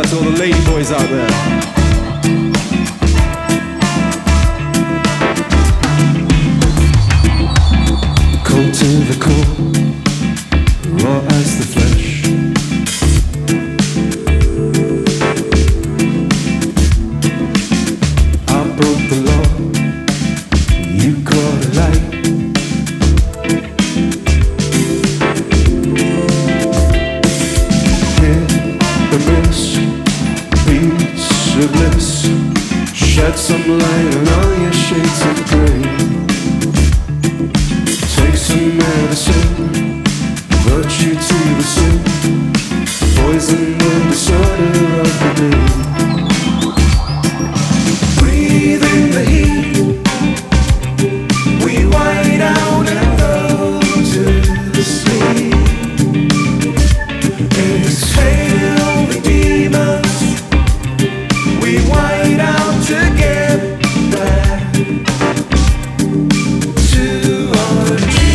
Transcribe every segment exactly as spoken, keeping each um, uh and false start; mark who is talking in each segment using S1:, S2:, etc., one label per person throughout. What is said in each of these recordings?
S1: to all the lady boys out there. Cold to the core, raw as the flesh. I broke the law, you caught a light. Hit the miss, beats of bliss. Shed some light on all your shades of grey. Take some medicine, virtue to the sin, poison the disorder of the day. Breathe in the heat, we white out and go to sleep. Exhale the demons, we white out to get back to our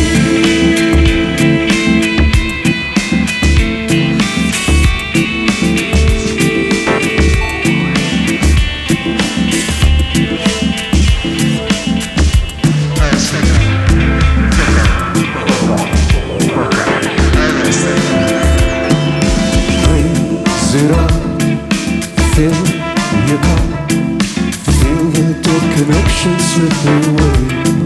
S1: it up, feel your cup, feel the dead connection slip away.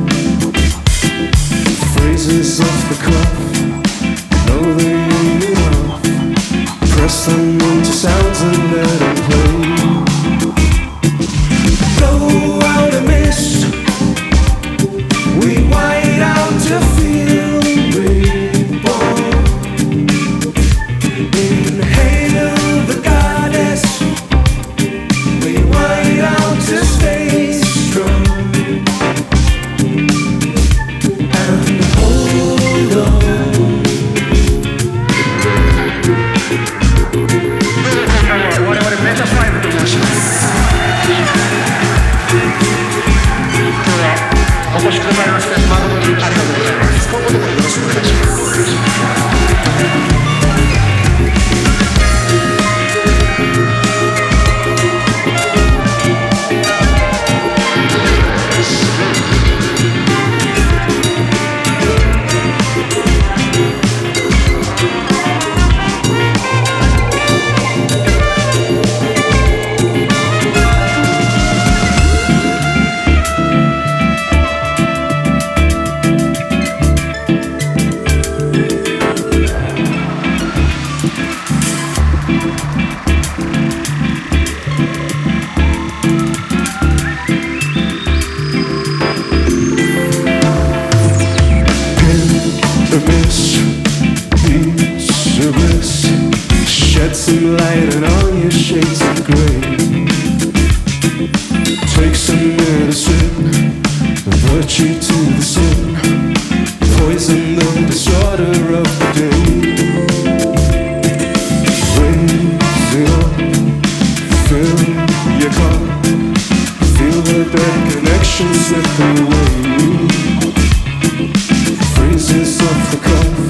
S1: Phrases off the cuff, know they ain't enough. Press them into sounds and let them play. Blow out a mist, we white out to feel reborn. Inhale the goddess, we white out to stay strong. And hold on. Shed some light on all your shades of grey. Take some medicine, virtue to the sin, poison the disorder of the day. Raise it up, fill your cup, feel the dead connection slip away. Phrases off the cuff,